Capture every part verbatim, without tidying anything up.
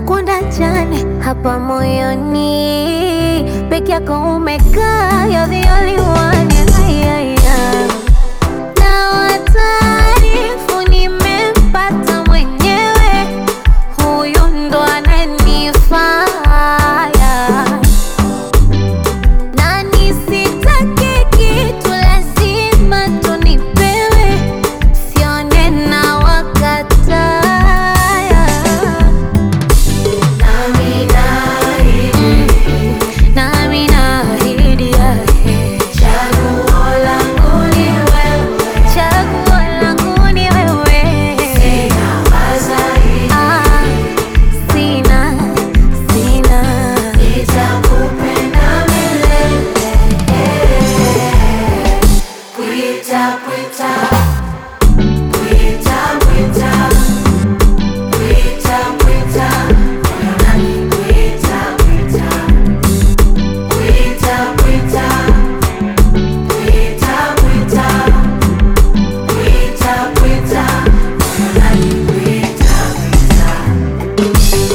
kukunda jane hapa moyoni, peke yako umekaa, you're the only one. Ay, ay, ay. Na wataarifu nimempata mwenyewe, huyu ndo ananifaa. Na nisitake kitu lazima tunipewe, sione na wakataya. Nami naahidi, nami naahidi yake, chaguo langu ni wewe, chaguo langu ni wewe. Sina wazaidi, ah, sina, sina, nitakupenda milele. Pwita, pwita, pwita, pwita, pwita, pwita, moyo nani pwita, pwita, pwita, pwita, pwita, pwita, pwita, pwita, moyo nani pwita, pwita.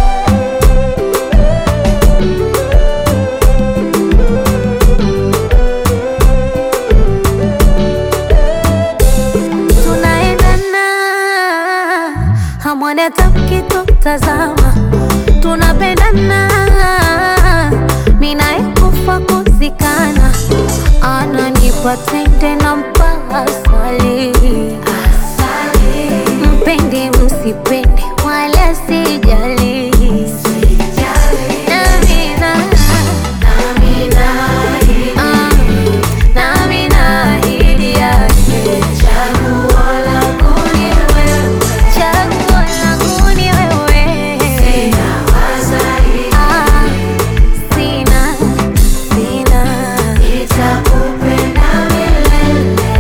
Tunaendana, hamwoni hata mkitutazama, tunapendana, mimi naye kufa kuzikana, ananipa tende na mpaka asali. Mpende msipende wala sijali, nami na- ah, nami naahidi yake, chaguo langu ni wewe, chaguo langu ni wewe. Sina wazaidi, ah, sina, sina, nitakupenda milele.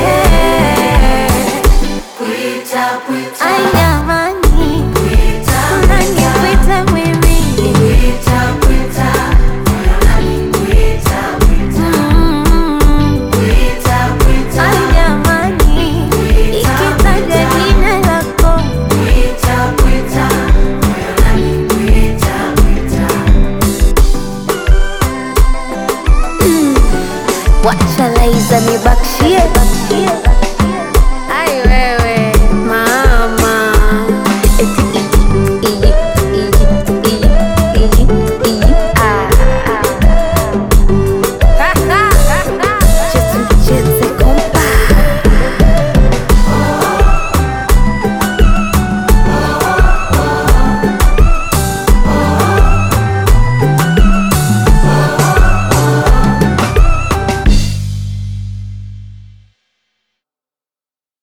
Pwita, pwita, ay jamani, unanipwita mimi. Pwita, pwita, moyo nani pwita, pwita. Mm. Pwita, pwita, ay jamani, ikitaja jina lako. Pwita, pwita, moyo nani pwita, pwita. Wacha Laiza nibakshie